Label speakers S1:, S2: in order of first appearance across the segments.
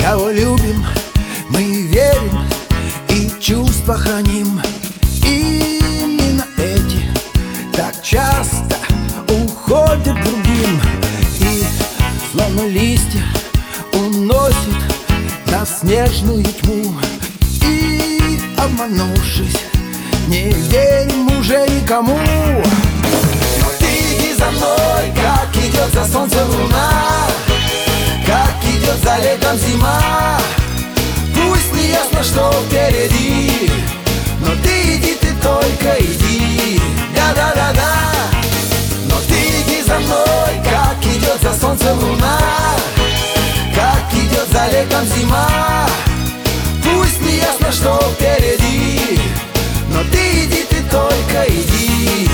S1: кого любим, мы верим и чувства храним. Именно эти так часто уходят к другим, и словно листья уносит нас в снежную тьму. И обманувшись, не верим уже никому. Но ты иди за мной, как идет за солнцем луна, как идет за летом зима. Пусть не ясно, что впереди, но ты иди, ты только иди. Да-да-да-да. Но ты иди за мной, как идет за солнцем луна, как идет за летом зима. Пусть не ясно, что впереди, но ты иди, ты только иди.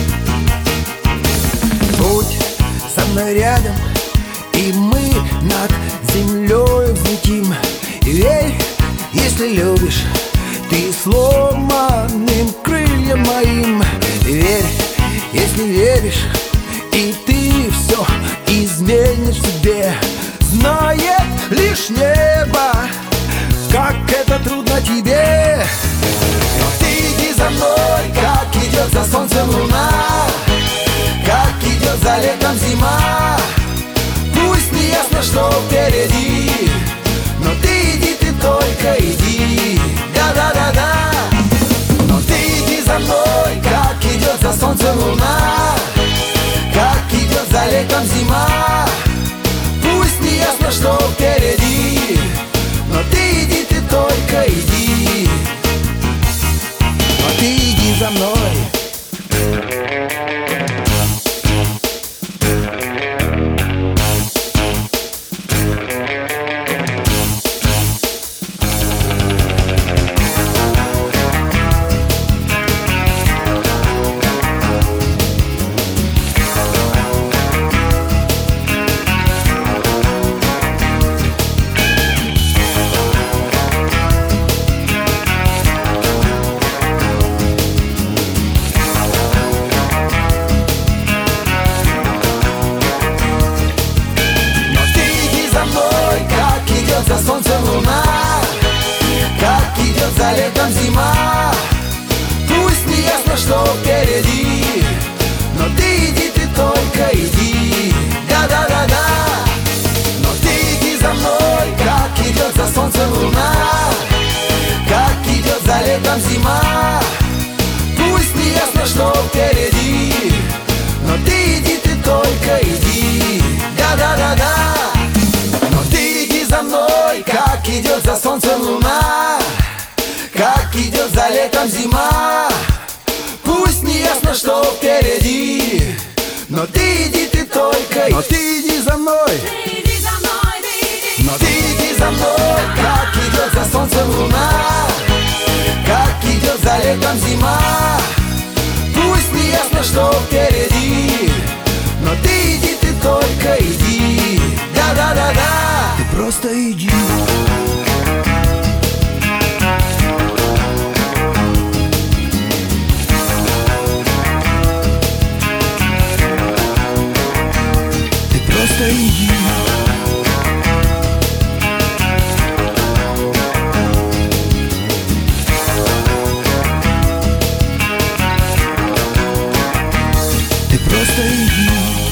S1: Будь со мной рядом, и мы над землей взлетим. Верь, если любишь, ты сломанным крыльям моим. Верь, если веришь, и ты все изменишь в себе. Знает лишь небо, как это трудно тебе. Но ты иди за мной, как идет за солнцем луна, как идет за летом зима. Пусть не ясно, что впереди, но ты иди, ты только иди. Да-да-да-да. Но ты иди за мной, как идет за солнцем луна, как идет за летом зима. Пусть не ясно, что впереди, но ты иди, ты только иди. Но ты иди за мной. За солнцем луна, как идет за летом зима. Пусть не ясно, что впереди, но ты иди, ты только иди. Да-да-да-да. Но ты иди за мной, как идет за солнцем луна, как идет за летом зима. Пусть не ясно, что впереди, но ты иди, ты только иди. Да-да-да-да. За мной, как идет за солнцем луна, как идет за летом зима. Пусть не ясно, что впереди, но ты иди, ты только. Но ты иди за мной. Но ты иди за мной, как идет за солнцем луна, как идет за летом зима. Пусть не ясно, что впереди, но ты иди, ты только иди. Да-да-да-да. Просто иди. Ты просто иди. Ты просто иди.